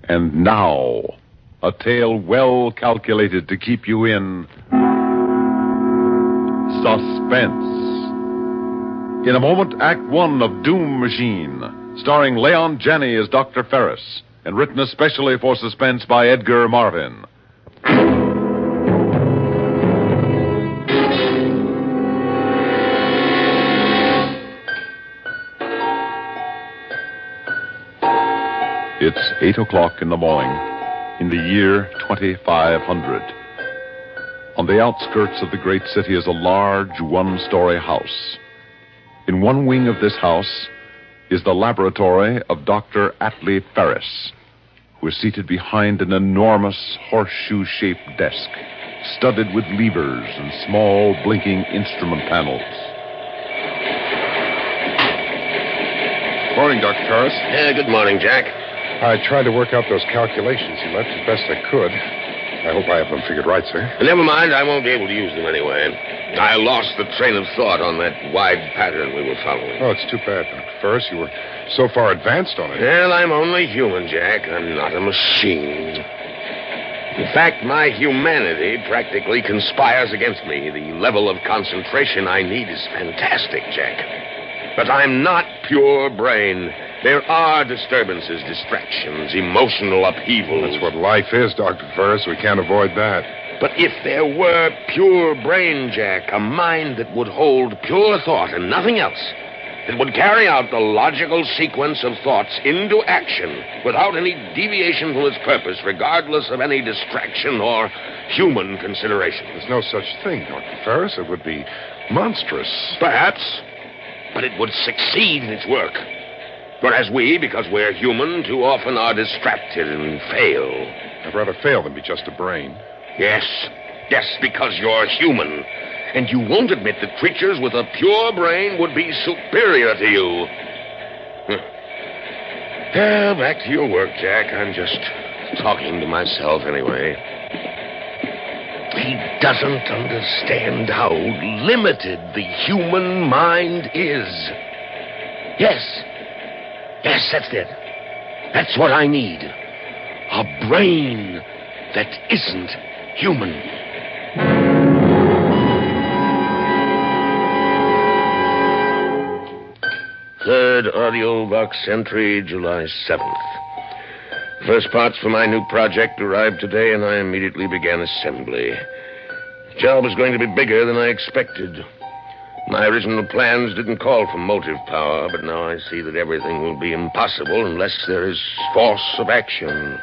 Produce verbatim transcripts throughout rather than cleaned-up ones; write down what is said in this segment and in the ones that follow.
And now, a tale well calculated to keep you in suspense. In a moment, Act One of Doom Machine, starring Leon Janney as Doctor Ferris, and written especially for suspense by Edgar Marvin. It's eight o'clock in the morning, in the year twenty-five hundred. On the outskirts of the great city is a large one-story house. In one wing of this house is the laboratory of Doctor Atlee Ferris, who is seated behind an enormous horseshoe-shaped desk, studded with levers and small blinking instrument panels. Morning, Doctor Ferris. Yeah, good morning, Jack. I tried to work out those calculations you left as best I could. I hope I have them figured right, sir. Never mind, I won't be able to use them anyway. I lost the train of thought on that wide pattern we were following. Oh, it's too bad, Doctor Ferris. You were so far advanced on it. Well, I'm only human, Jack. I'm not a machine. In fact, my humanity practically conspires against me. The level of concentration I need is fantastic, Jack. But I'm not pure brain. There are disturbances, distractions, emotional upheavals. That's what life is, Doctor Ferris. We can't avoid that. But if there were pure brain, Jack, a mind that would hold pure thought and nothing else, that would carry out the logical sequence of thoughts into action without any deviation from its purpose, regardless of any distraction or human consideration. There's no such thing, Doctor Ferris. It would be monstrous. Perhaps, but it would succeed in its work. Whereas we, because we're human, too often are distracted and fail. I'd rather fail than be just a brain. Yes. Yes, because you're human. And you won't admit that creatures with a pure brain would be superior to you. Huh. Well, back to your work, Jack. I'm just talking to myself anyway. He doesn't understand how limited the human mind is. Yes. Yes, that's it. That's what I need. A brain that isn't human. Third audio box entry, July seventh. First parts for my new project arrived today, and I immediately began assembly. The job is going to be bigger than I expected. My original plans didn't call for motive power, but now I see that everything will be impossible unless there is force of action.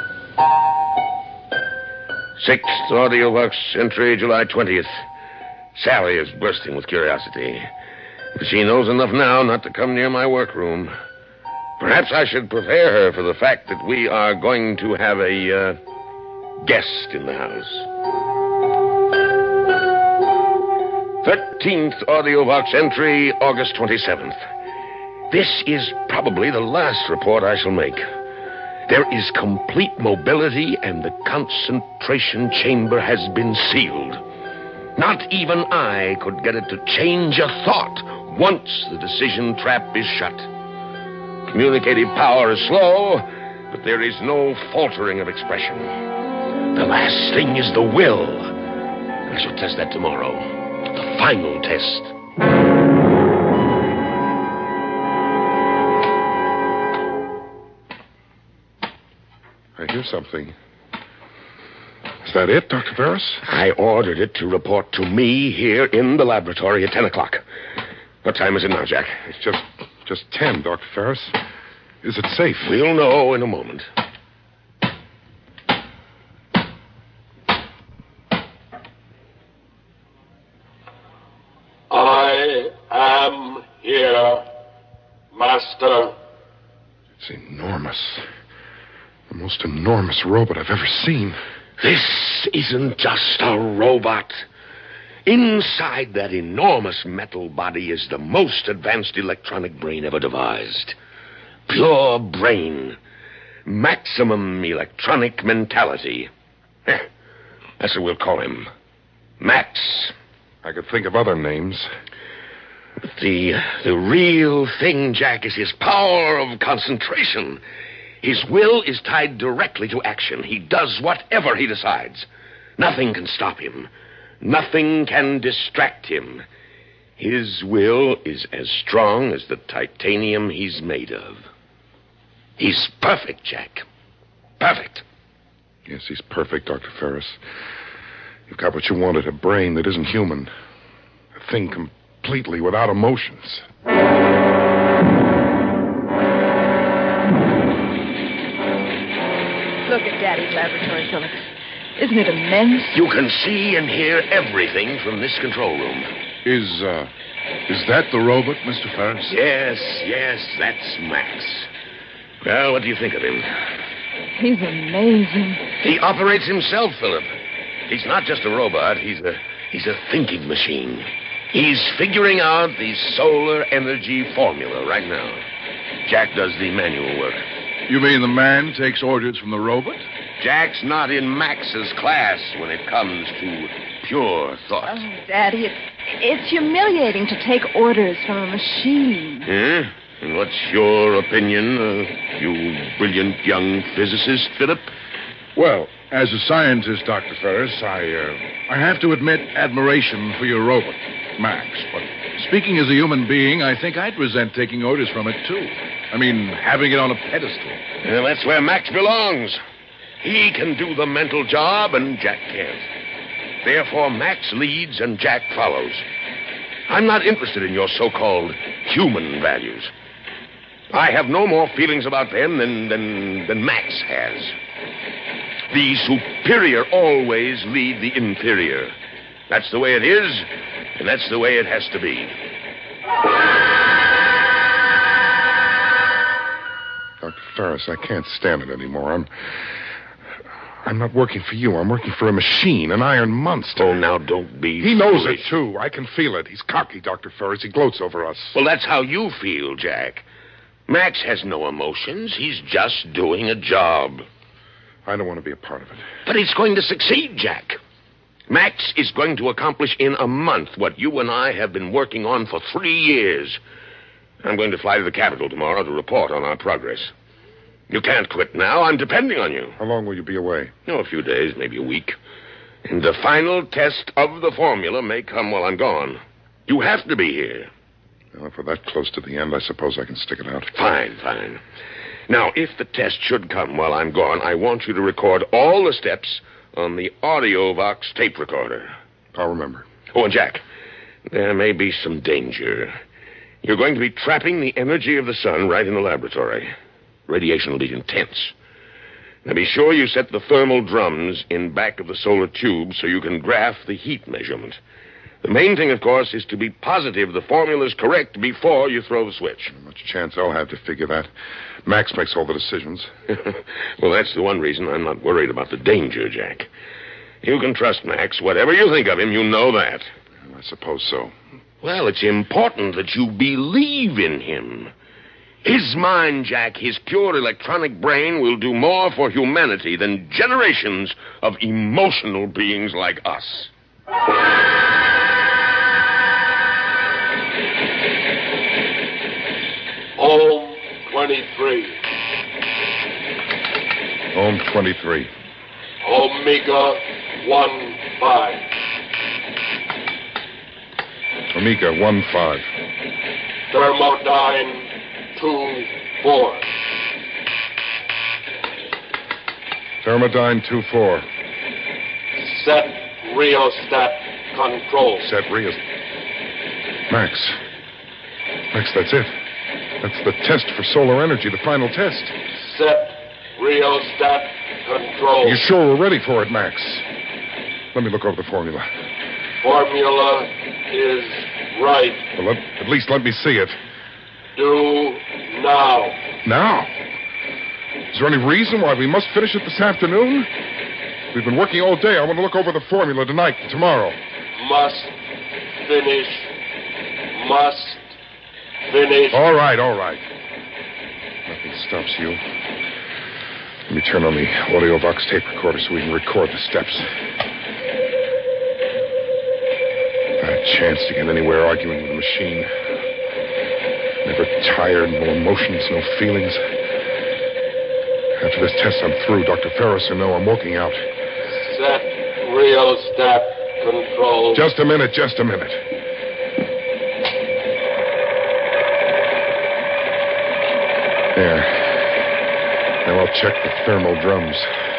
Sixth audio box entry, July twentieth. Sally is bursting with curiosity. But she knows enough now not to come near my workroom. Perhaps I should prepare her for the fact that we are going to have a uh, guest in the house. Thirteenth audio box entry, August twenty-seventh. This is probably the last report I shall make. There is complete mobility, and the concentration chamber has been sealed. Not even I could get it to change a thought once the decision trap is shut. Communicative power is slow, but there is no faltering of expression. The last thing is the will. I shall test that tomorrow. The final test. I hear something. Is that it, Doctor Ferris? I ordered it to report to me here in the laboratory at ten o'clock. What time is it now, Jack? It's just just ten, Doctor Ferris. Is it safe? We'll know in a moment. I am here, Master. It's enormous. The most enormous robot I've ever seen. This isn't just a robot. Inside that enormous metal body is the most advanced electronic brain ever devised. Pure brain. Maximum electronic mentality. Eh, that's what we'll call him. Max. I could think of other names. The, the real thing, Jack, is his power of concentration. His will is tied directly to action. He does whatever he decides. Nothing can stop him. Nothing can distract him. His will is as strong as the titanium he's made of. He's perfect, Jack. Perfect. Yes, he's perfect, Doctor Ferris. You've got what you wanted, a brain that isn't human. A thing completely without emotions. Look at Daddy's laboratory, Philip. Isn't it immense? You can see and hear everything from this control room. Is, uh, is that the robot, Mister Ferris? Yes, yes, that's Max. Well, what do you think of him? He's amazing. He operates himself, Philip. He's not just a robot. He's a he's a thinking machine. He's figuring out the solar energy formula right now. Jack does the manual work. You mean the man takes orders from the robot? Jack's not in Max's class when it comes to pure thought. Oh, Daddy, it's, it's humiliating to take orders from a machine. Yeah? And what's your opinion, uh, you brilliant young physicist, Philip? Well, as a scientist, Doctor Ferris, I, uh, I have to admit admiration for your robot, Max. But speaking as a human being, I think I'd resent taking orders from it, too. I mean, having it on a pedestal. Well, that's where Max belongs. He can do the mental job, and Jack can't. Therefore, Max leads and Jack follows. I'm not interested in your so-called human values. I have no more feelings about them than, than, than Max has. The superior always lead the inferior. That's the way it is, and that's the way it has to be. Doctor Ferris, I can't stand it anymore. I'm... I'm not working for you. I'm working for a machine, an iron monster. Oh, now don't be He knows foolish. it, too. I can feel it. He's cocky, Doctor Ferris. He gloats over us. Well, that's how you feel, Jack. Max has no emotions. He's just doing a job. I don't want to be a part of it. But he's going to succeed, Jack. Max is going to accomplish in a month what you and I have been working on for three years. I'm going to fly to the Capitol tomorrow to report on our progress. You can't quit now. I'm depending on you. How long will you be away? Oh, a few days, maybe a week. And the final test of the formula may come while I'm gone. You have to be here. Well, if we're that close to the end, I suppose I can stick it out. Fine, fine. Now, if the test should come while I'm gone, I want you to record all the steps on the AudioVox tape recorder. I'll remember. Oh, and Jack, there may be some danger. You're going to be trapping the energy of the sun right in the laboratory. Radiation will be intense. Now, be sure you set the thermal drums in back of the solar tube so you can graph the heat measurement. The main thing, of course, is to be positive the formula's correct before you throw the switch. Not much chance I'll have to figure that. Max makes all the decisions. Well, that's the one reason I'm not worried about the danger, Jack. You can trust Max. Whatever you think of him, you know that. I suppose so. Well, it's important that you believe in him. His mind, Jack, his pure electronic brain will do more for humanity than generations of emotional beings like us. Home twenty-three. Home twenty-three. Omega one five. Omega one five. Thermodyne two four. Thermodyne two four. Set rheostat control. Set Rios. Max. Max, that's it. That's the test for solar energy, the final test. Set rheostat control. You sure we're ready for it, Max? Let me look over the formula. Formula is right. Well, let, at least let me see it. Do now. Now? Is there any reason why we must finish it this afternoon? We've been working all day. I want to look over the formula tonight and tomorrow. Must finish. Must finish. All right, all right. Nothing stops you. Let me turn on the AudioVox tape recorder so we can record the steps. Not a chance to get anywhere arguing with a machine. Never tired, no emotions, no feelings. After this test, I'm through. Doctor Ferris or no, I'm walking out. Set rheostat control. Just a minute, just a minute. There. Now I'll check the thermal drums.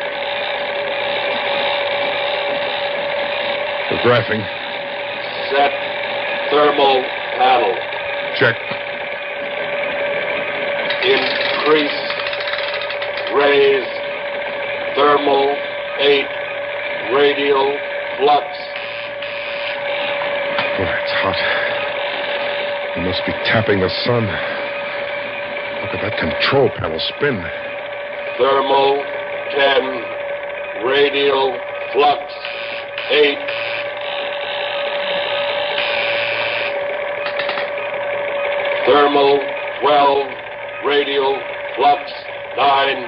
The graphing. Set thermal panel. Check. Increase. Raise. Thermal eight. Radial flux. Oh, it's hot. You must be tapping the sun. Look at that control panel spin. Thermal ten. Radial flux eight. Thermal twelve. Radial flux nine.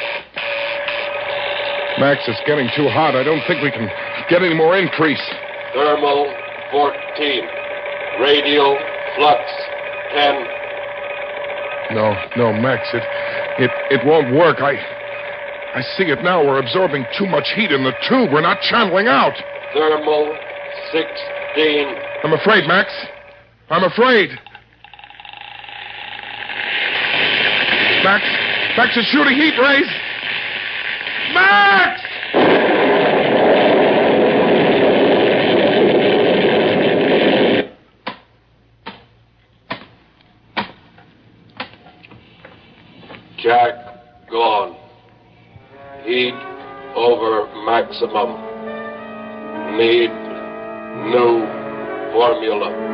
Max, it's getting too hot. I don't think we can get any more increase. Thermal fourteen. Radial flux ten. No, no, Max, it it it won't work. I I see it now. We're absorbing too much heat in the tube. We're not channeling out. Thermal sixteen. I'm afraid, Max. I'm afraid. Max, Max is shooting heat rays. Max! Jack gone. Heat over maximum. Need new formula.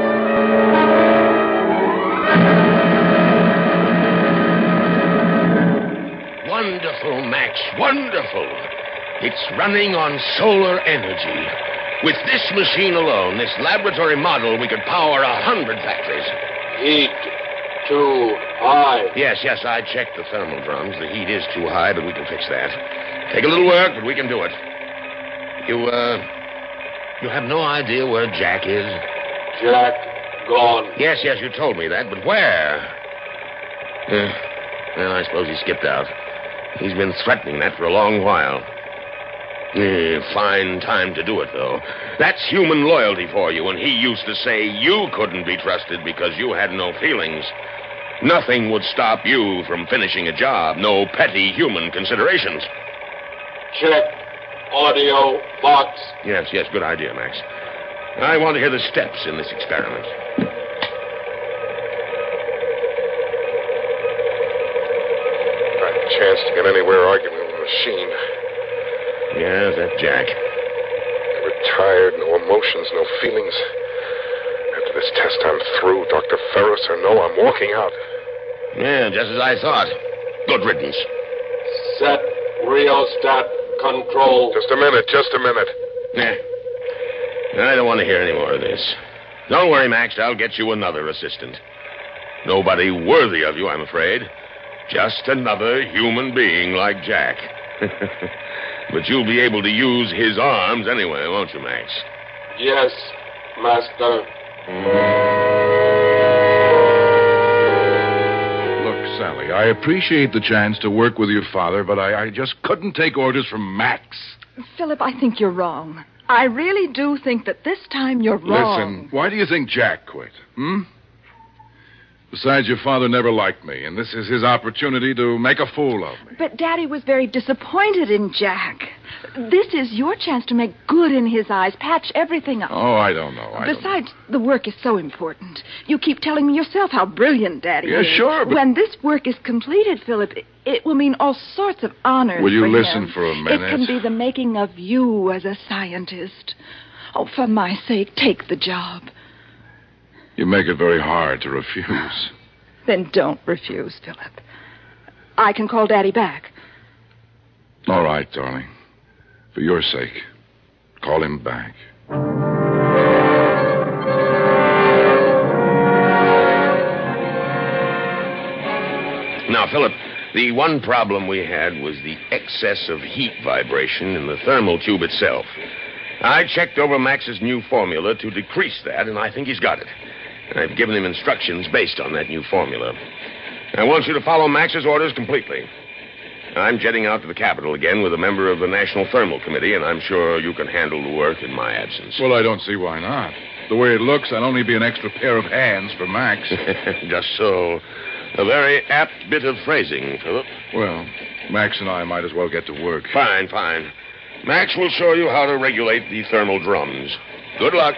Wonderful, Max, wonderful. It's running on solar energy. With this machine alone, this laboratory model, we could power a hundred factories. Heat too high. Yes, yes, I checked the thermal drums. The heat is too high, but we can fix that. Take a little work, but we can do it. You, uh, you have no idea where Jack is? Jack gone. Yes, yes, you told me that, but where? Uh, well, I suppose he skipped out. He's been threatening that for a long while. Eh, fine time to do it, though. That's human loyalty for you, and he used to say you couldn't be trusted because you had no feelings. Nothing would stop you from finishing a job. No petty human considerations. Check audio box. Yes, yes, good idea, Max. I want to hear the steps in this experiment. Chance to get anywhere arguing with a machine. Yeah, that's Jack. Never tired, no emotions, no feelings. After this test, I'm through. Doctor Ferris or no, I'm walking out. Yeah, just as I thought. Good riddance. Set rheostat control. Just a minute, just a minute. Yeah. I don't want to hear any more of this. Don't worry, Max. I'll get you another assistant. Nobody worthy of you, I'm afraid. Just another human being like Jack. But you'll be able to use his arms anyway, won't you, Max? Yes, Master. Look, Sally, I appreciate the chance to work with your father, but I, I just couldn't take orders from Max. Philip, I think you're wrong. I really do think that this time you're wrong. Listen, why do you think Jack quit? Hmm? Besides, your father never liked me, and this is his opportunity to make a fool of me. But Daddy was very disappointed in Jack. This is your chance to make good in his eyes, patch everything up. Oh, I don't know. I Besides, the work is so important. You keep telling me yourself how brilliant Daddy Yeah, is. sure, but- When this work is completed, Philip, it, it will mean all sorts of honors Will you for listen him. for a minute? It can be the making of you as a scientist. Oh, for my sake, take the job. You make it very hard to refuse. Then don't refuse, Philip. I can call Daddy back. All right, darling. For your sake, call him back. Now, Philip, the one problem we had was the excess of heat vibration in the thermal tube itself. I checked over Max's new formula to decrease that, and I think he's got it. I've given him instructions based on that new formula. I want you to follow Max's orders completely. I'm jetting out to the capital again with a member of the National Thermal Committee, and I'm sure you can handle the work in my absence. Well, I don't see why not. The way it looks, I'll only be an extra pair of hands for Max. Just so. A very apt bit of phrasing, Philip. Well, Max and I might as well get to work. Fine, fine. Max will show you how to regulate the thermal drums. Good luck.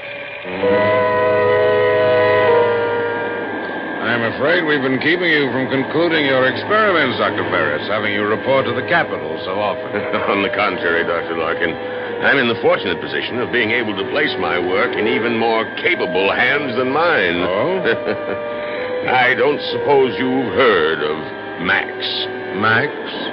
I'm afraid we've been keeping you from concluding your experiments, Doctor Ferris, having you report to the Capitol so often. On the contrary, Doctor Larkin, I'm in the fortunate position of being able to place my work in even more capable hands than mine. Oh? I don't suppose you've heard of Max. Max?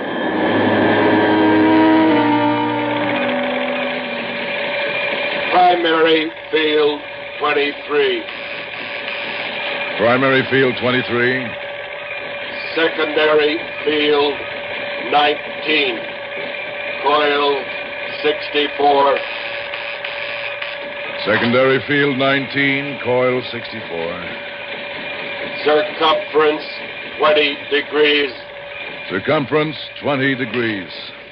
Primary field twenty-three. Primary field twenty-three. Secondary field nineteen. Coil sixty-four. Secondary field nineteen, coil sixty-four. Circumference twenty degrees. Circumference twenty degrees.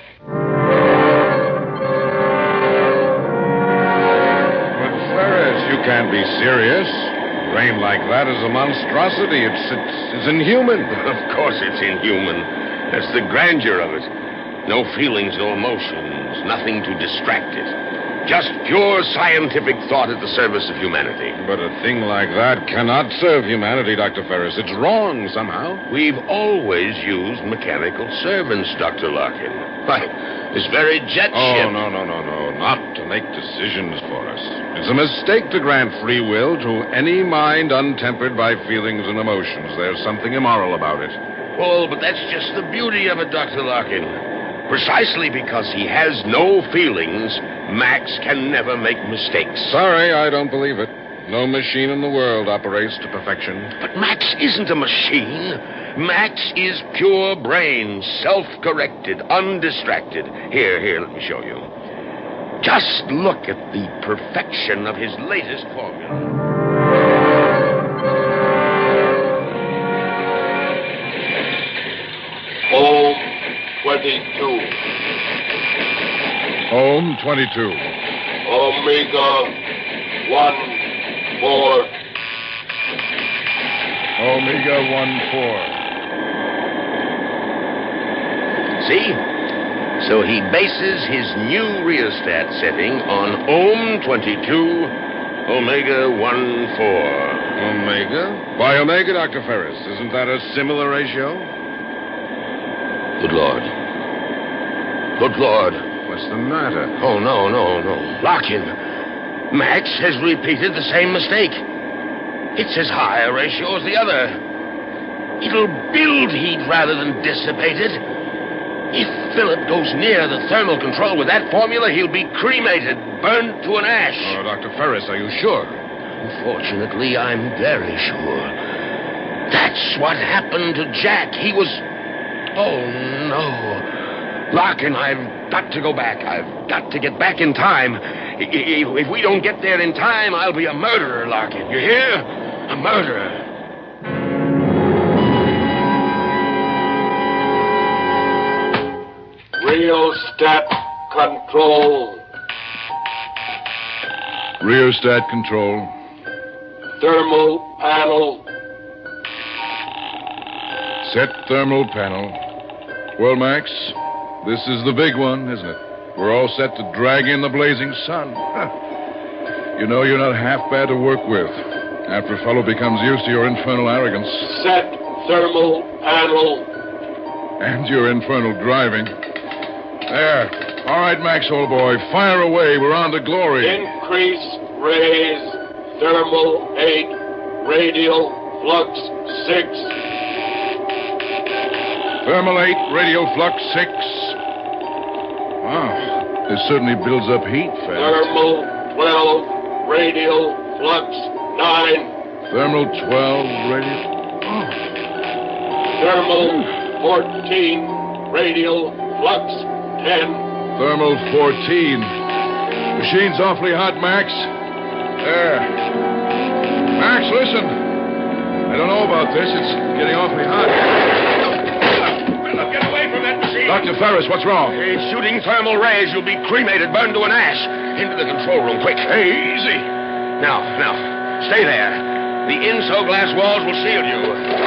But Ferris, you can't be serious. Brain like that is a monstrosity. It's, it's, it's inhuman. Of course it's inhuman. That's the grandeur of it. No feelings, no emotions, nothing to distract it. Just pure scientific thought at the service of humanity. But a thing like that cannot serve humanity, Doctor Ferris. It's wrong somehow. We've always used mechanical servants, Doctor Larkin. Why, this very jet Oh, ship... no, no, no, no. Not to make decisions for us. It's a mistake to grant free will to any mind untempered by feelings and emotions. There's something immoral about it. Well, but that's just the beauty of it, Doctor Larkin. Precisely because he has no feelings, Max can never make mistakes. Sorry, I don't believe it. No machine in the world operates to perfection. But Max isn't a machine. Max is pure brain, self-corrected, undistracted. Here, here, let me show you. Just look at the perfection of his latest formula. Ohm twenty-two. Ohm twenty-two. Omega one four. Omega one four. See? So he bases his new rheostat setting on Ohm twenty-two, Omega one four. Omega? Why Omega, Doctor Ferris? Isn't that a similar ratio? Good Lord. Good Lord. What's the matter? Oh, no, no, no. Larkin, Max has repeated the same mistake. It's as high a ratio as the other. It'll build heat rather than dissipate it. If Philip goes near the thermal control with that formula, he'll be cremated, burnt to an ash. Oh, Doctor Ferris, are you sure? Unfortunately, I'm very sure. That's what happened to Jack. He was... Oh, no. Larkin, I've got to go back. I've got to get back in time. I- I- If we don't get there in time, I'll be a murderer, Larkin. You hear? A murderer. Rheostat control. Rheostat control. Thermal panel. Set thermal panel. Well, Max, this is the big one, isn't it? We're all set to drag in the blazing sun. Huh. You know, you're not half bad to work with after a fellow becomes used to your infernal arrogance. Set thermal panel. And your infernal driving. There. All right, Max, old boy, fire away. We're on to glory. Increase raise. Thermal eight. Radial flux six. Thermal eight, radio flux six. Wow, this certainly builds up heat fast. Thermal twelve. Radial flux nine. Thermal twelve, radio... Oh. Thermal fourteen. Radial flux ten. Thermal fourteen. Machine's awfully hot, Max. There. Max, listen. I don't know about this. It's getting awfully hot. Philip, get away from that machine. Doctor Ferris, what's wrong? He's shooting thermal rays. You'll be cremated, burned to an ash. Into the control room, quick. Hey, easy. Now, now, stay there. The inso glass walls will shield you.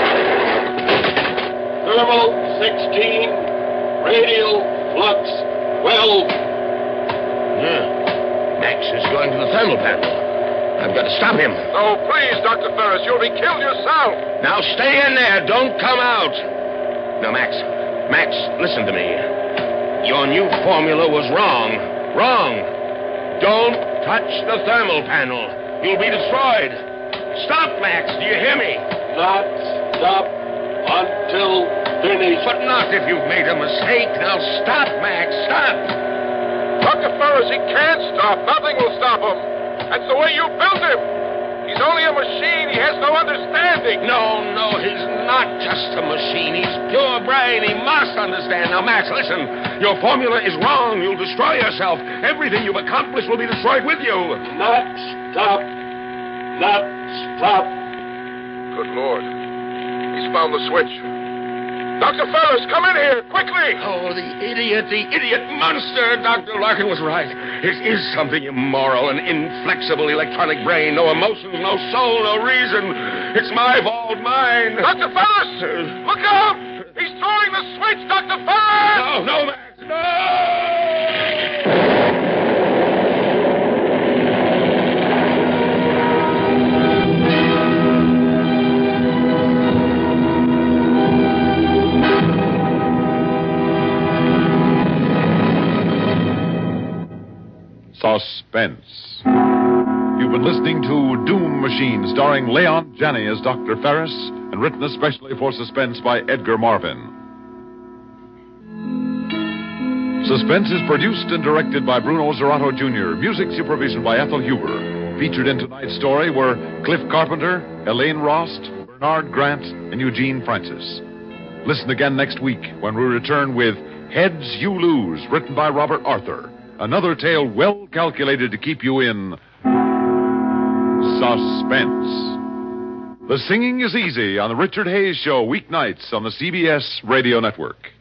Thermal sixteen, radial flux twelve. Yeah. Max is going to the thermal panel. I've got to stop him. Oh, please, Doctor Ferris, you'll be killed yourself. Now stay in there. Don't come out. Now, Max, Max, listen to me. Your new formula was wrong. Wrong. Don't touch the thermal panel. You'll be destroyed. Stop, Max. Do you hear me? Not stop until finished. But not if you've made a mistake. Now stop, Max. Stop. Doctor Ferris, he can't stop. Nothing will stop him. That's the way you built him. He's only a machine. He has no understanding. No, no, he's not just a machine. He's pure brain. He must understand. Now, Max, listen. Your formula is wrong. You'll destroy yourself. Everything you've accomplished will be destroyed with you. Not stop. Not stop. Good Lord. He's found the switch. Doctor Ferris, come in here, quickly. Oh, the idiot, the idiot monster. Doctor Larkin was right. It is something immoral, an inflexible electronic brain. No emotions, no soul, no reason. It's my fault, mine. Doctor Ferris, look out. He's throwing the switch, Doctor Ferris. No, no, Max, no! Suspense. You've been listening to Doom Machine, starring Leon Janney as Doctor Ferris, and written especially for Suspense by Edgar Marvin. Suspense is produced and directed by Bruno Zerato Junior Music supervision by Ethel Huber. Featured in tonight's story were Cliff Carpenter, Elaine Rost, Bernard Grant, and Eugene Francis. Listen again next week when we return with Heads You Lose, written by Robert Arthur. Another tale well calculated to keep you in suspense. The Singing is Easy on the Richard Hayes Show, weeknights on the C B S Radio Network.